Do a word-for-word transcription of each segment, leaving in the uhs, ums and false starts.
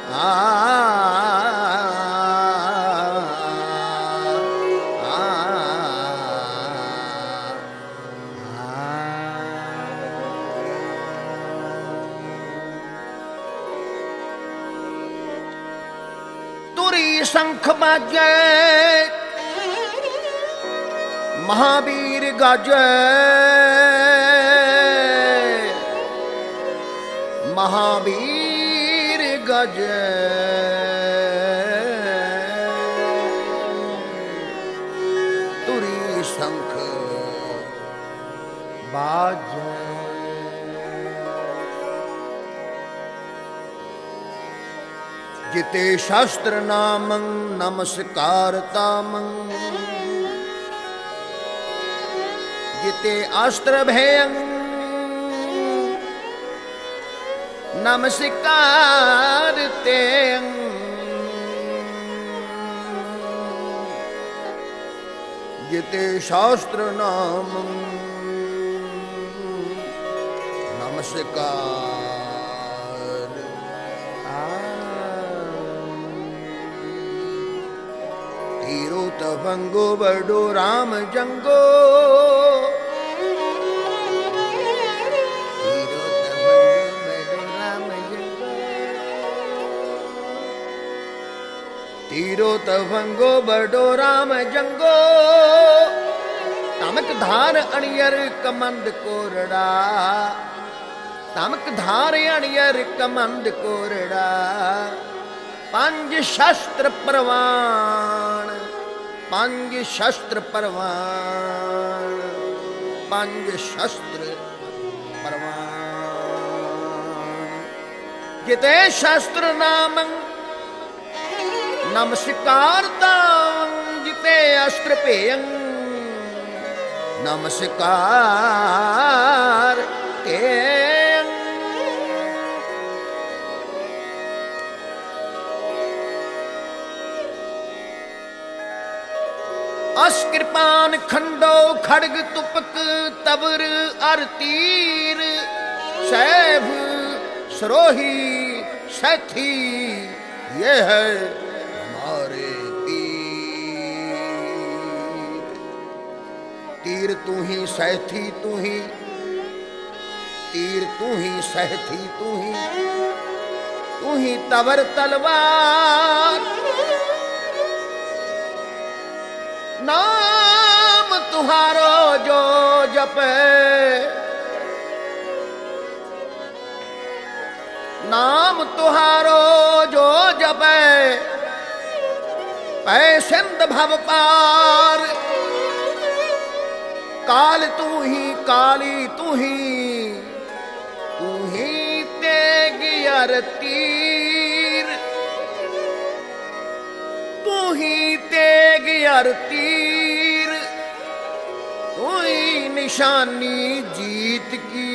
तुरी शंख बाजे महावीर गाजे महावीर गाजे तुरी शंख बाजे जिते शास्त्र नामं नमस्कार तामं जिते अस्त्र भयं नमस्कार तें जिते शास्त्र नामं नमस्कार तीरो तपंगो बड़ो राम जंगो तीरो तपंगो बड़ो राम जंगो तीरो तपंगो बड़ो राम जंगो तमक धार अणियर कमंद कोरड़ा तमक धार अणियर कमंद कोरड़ा पंज शस्त्र प्रवाण पंज शस्त्र प्रवाण पंज शस्त्र प्रवाण जिते शस्त्र नामं नमस्कार तां जिते अस्त्र पेयं नमस्कार तें अस्कृपान खंडो खड़ग तुपक तवर अर तीर सैभ सरोही सैथी ये है हमारे तीर तीर तू ही सैथी तू ही तीर तू ही सहथी तू ही तू ही तवर तलवार नाम तुम्हारो जो जपे नाम तुम्हारो जो जपे पै सिंध भव पार काल तू ही काली तू ही तू ही तेग अर तीर तू ही तेग अर तीर तू ही निशानी जीत की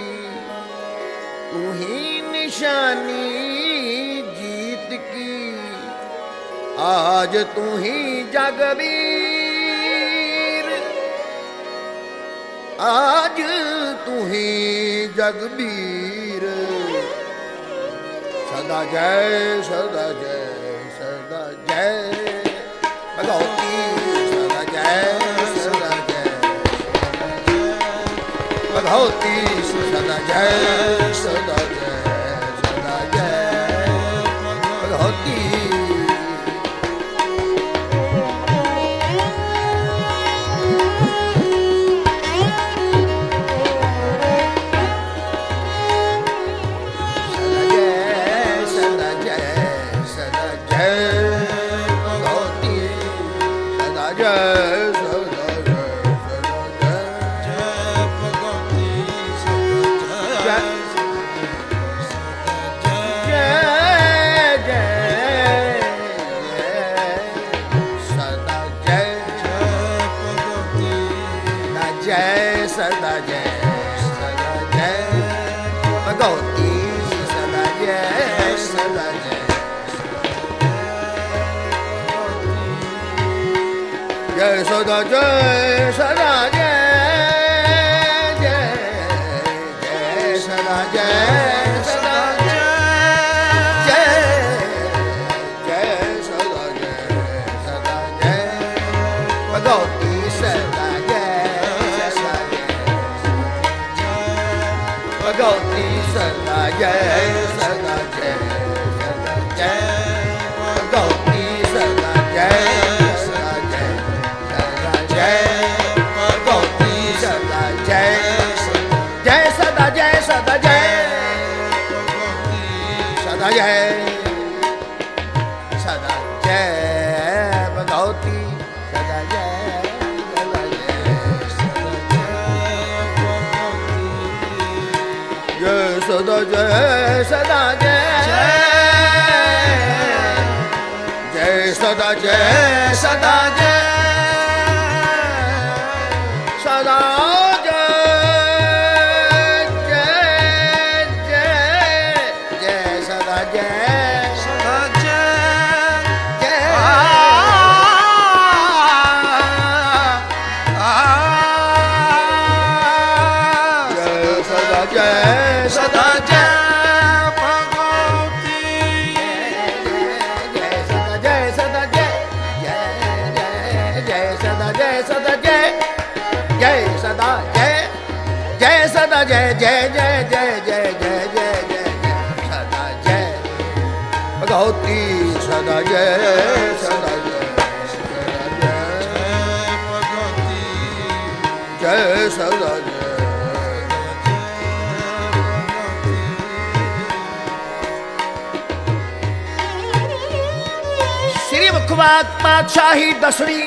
तू ही निशानी जीत की आज तू ही जगबीर आज तू ही जगबीर सदा जय सदा जय सदा जय भगवती सदा जय सदा जय भगवती सदा जय सदा जय सदा जय भगवती सदा जय सदा जय भगवती सदा जय सदा जय जय सदा जय सदा जय जय जय सदा जय सदा जय जय सदा जय सदा जय भगवती सदा जय सदा जय सदा जय जय सदा जय सदा जय सदा जय जय जय जय सदा जय सदा जय जय सदा जय सदा जय भगवती जय सदा जय सदा जय जय जय सदा जय सदा जय जय सदा जय जय सदा जय जय जय जय जय जय जय जय सदा जय भगवती सदा जय सदा जय भगवती जय सदा जय मुखवाक पातशाही दसवीं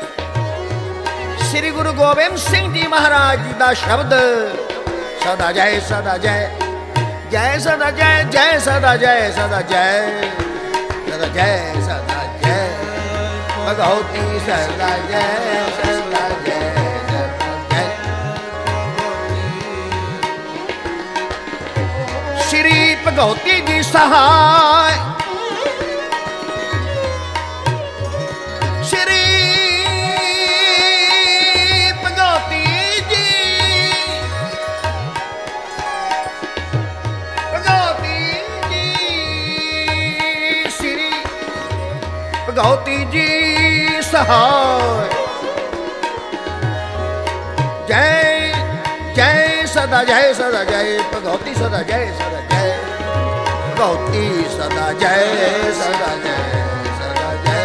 श्री गुरु गोबिंद सिंह जी महाराज जी का शब्द सदा जय सदा जय जय सदा जय जय सदा जय सदा जय सदा जय सदा जय भगवती सदा जय सदा जय श्री भगवती जी सहाय भगवती जी सहाय जय जय सदा जय सदा जय भगवती सदा जय सदा जय भगवती सदा जय सदा जय सदा जय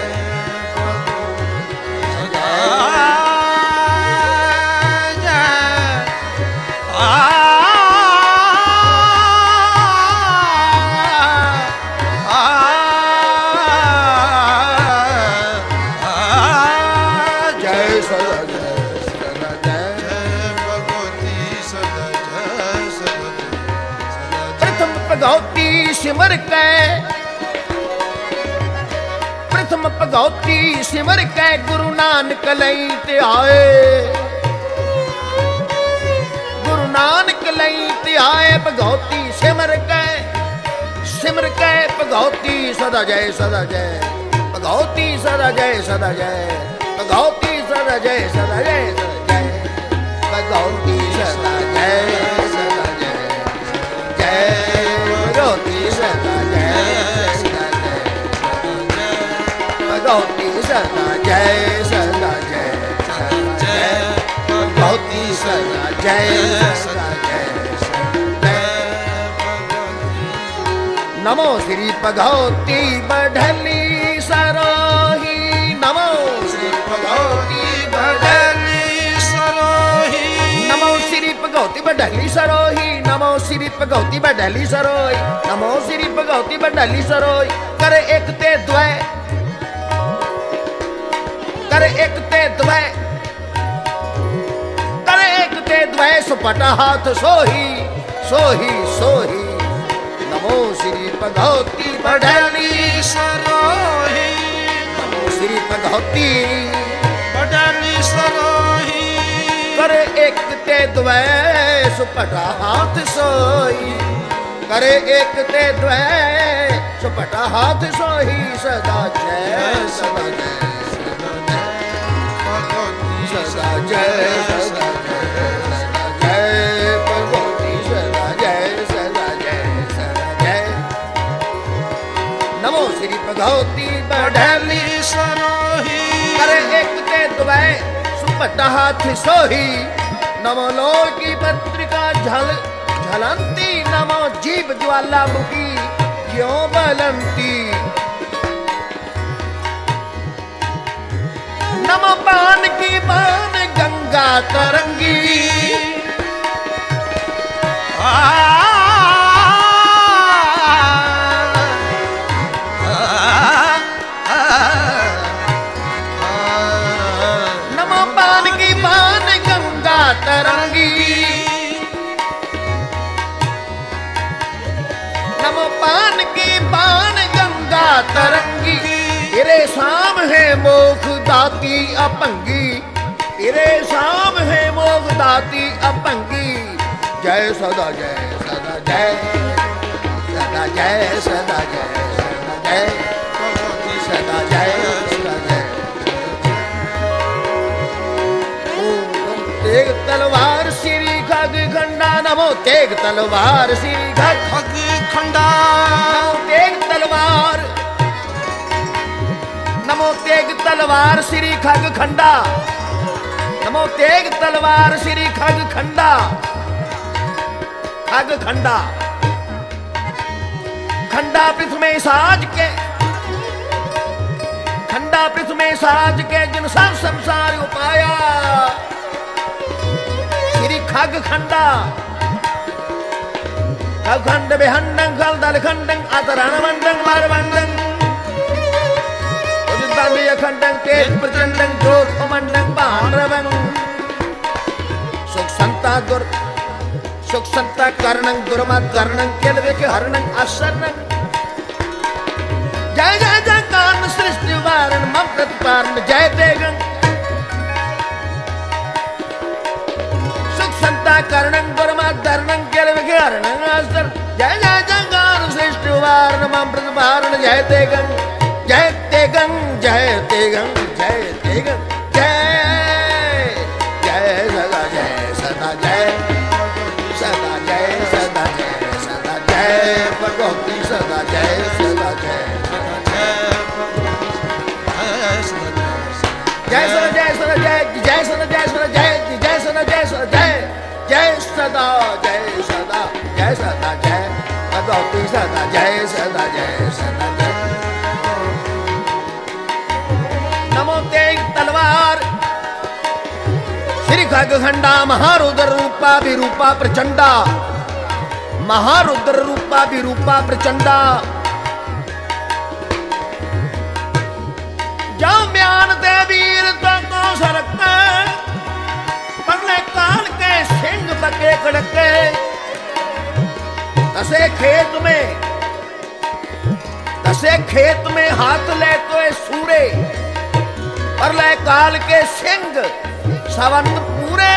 भगवती सिमर कै प्रथम भगवती सिमर कै गुरु नानक लई ते आए गुरु नानक लई ते आए भगवती सिमर कै सिमर कै भगवती सदा जय सदा जय भगवती सदा जय सदा जय भगवती सदा जय सदा जय सदा जय भगवती सदा जय सदा जय जय भगवती सदा जय सदा जय भगवती सदा जय सदा जय जय भगवती सदा जय सदा जय नमो श्री भगवती बढ़ली सरोही नमो श्री भगवती बढ़ली सरोही नमो श्री भगवती बढ़ली सरोही नमो श्री भगवती बढ़ली सरोही नमो श्री भगवती बढ़ली सरोही कर एक ते द्वय कर एक ते द्वय कर एक ते द्वय सुपटा हाथ सोही सोही सोही नमो श्री भगवती बढ़ली सरोही नमो श्री भगवती बढ़ली सरोही करे एक ते द्वय सुपटा हाथ सोई करे एक ते द्वय सुपटा हाथ सोही सदा जय सदा जय सदा जय सदा जय भगवती सदा जय सदा जय सदा जय नमो श्री भगवती बढ़ली सरोही करे एक ते द्वय सुपटा हाथ सोही नमो लोल की पत्रिका झल झलंती नमो जीव ज्वाला मुखी क्यों बलंती नमो पान की पान गंगा तरंगी आ तेरे साम है मोख दाती अपंगी, तेरे साम है मोख दाती अपंगी। जय सदा जय सदा जय सदा जय सदा जय सदा जय सदा जय सदा जय। तेग तलवार श्री खग खंडा नमो तेग तलवार श्री खग खग खंडा नमो तेग तलवार नमो तेग तलवार श्री खग खंडा नमो तेग तलवार श्री खग खंडा खग खंडा खंडा पृथ्वी में साज के खंडा पृथ्वी में साज के जिन सब संसार उपाया श्री खग खंडा खग खंड बेहंडं खल दल खंडं आतरण मंडं मार मंडं उदितांडीय खंडं तेज प्रचंडं क्रोध मंडं पांडवं सुख संता दुर सुख संता करणं दुर्मत करणं केलवे के हरणं आशरणं। जय जय जय कारण सृष्टि वारण मम प्रतिपारण जय तेगं सुख संता करणं दुर्मत करणं केलवे के हरणं आशरणं। जय जय जय कारण सृष्टि वारण मम प्रतिपारण जय तेगं जय तेगं जय तेगं जय तेगं जय जय सदा जय सदा जय सदा जय सदा जय सदा जय भगवती सदा जय सदा जय जय सदा जय सदा जय जय सदा जय सदा जय जय सदा जय सदा जय जय सदा जय सदा जय सदा जय भगवती सदा जय सदा जय सदा जय। नमो तेग तलवार श्री खग खंडा महारुद्र रूपा विरूपा प्रचंडा महारुद्र रूपा विरूपा प्रचंडा। जाओ म्यान दे वीर तो को सरकते पगले काल के सिंह बके कड़के तसे खेत में तसे खेत में हाथ ले तो सूरे पर ले काल के सिंह सावंत पूरे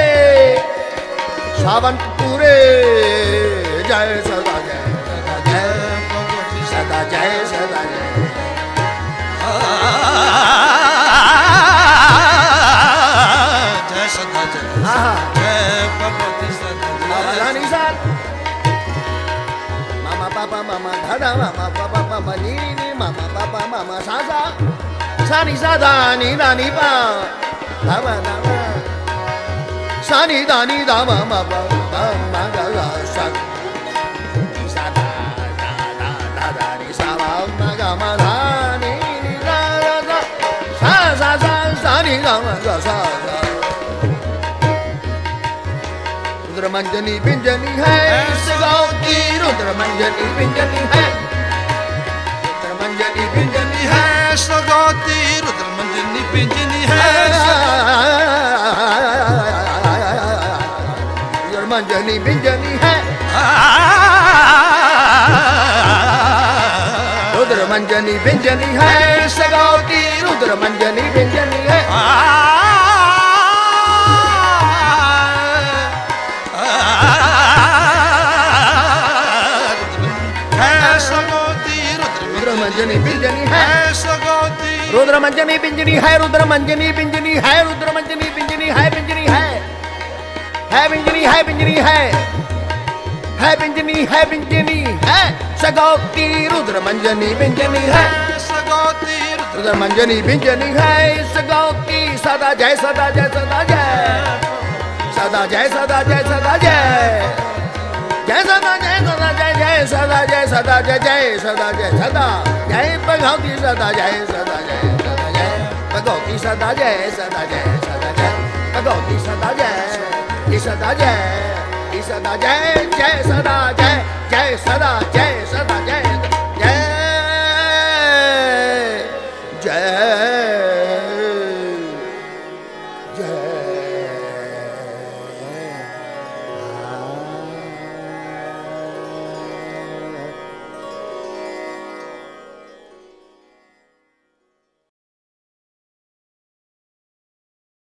सावंत पूरे। जय सदा जय सदा जय सदा जय सदा जय जय सदा जय जय भगवती सदा रानी साल मामा पापा मामा दादा मामा पापा मामा नीनी नी मामा पापा मामा सासा सानी सादा नी दानी पा दावा दावा सानी दानी दावा मामा मामा गा सा सादा दादा दादा नी सावा मागा मादा नी नी दा दा सा सा सा सानी दावा गा सा रुद्र मंजनी पिंजनी है इस गाँव की रुद्र मंजनी पिंजनी है रुद्र मंजनी पिंजनी है सगोती रुद्र मंजनी पिंजनी है रुद्र मंजनी पिंजनी है रुद्र मंजनी पिंजनी है सगोती रुद्र मंजनी पिंजनी है मंजनी पिंजनी है रुद्र मंजनी पिंजनी है रुद्र मंजनी पिंजनी है रुद्र मंजनी पिंजनी है पिंजनी है है पिंजनी है पिंजनी है है पिंजनी है पिंजनी है सगौती रुद्र मंजनी पिंजनी है सगोती रुद्र मंजनी पिंजनी है सगौती सदा जय सदा जय सदा जय सदा जय सदा जय सदा जय जय सदा जय सदा जय जय सदा जय सदा जय जय सदा जय सदा जय भगवती सदा जय सदा जय सदा जय भगवती सदा जय सदा जय सदा जय भगवती सदा जय सदा जय सदा जय जय सदा जय जय सदा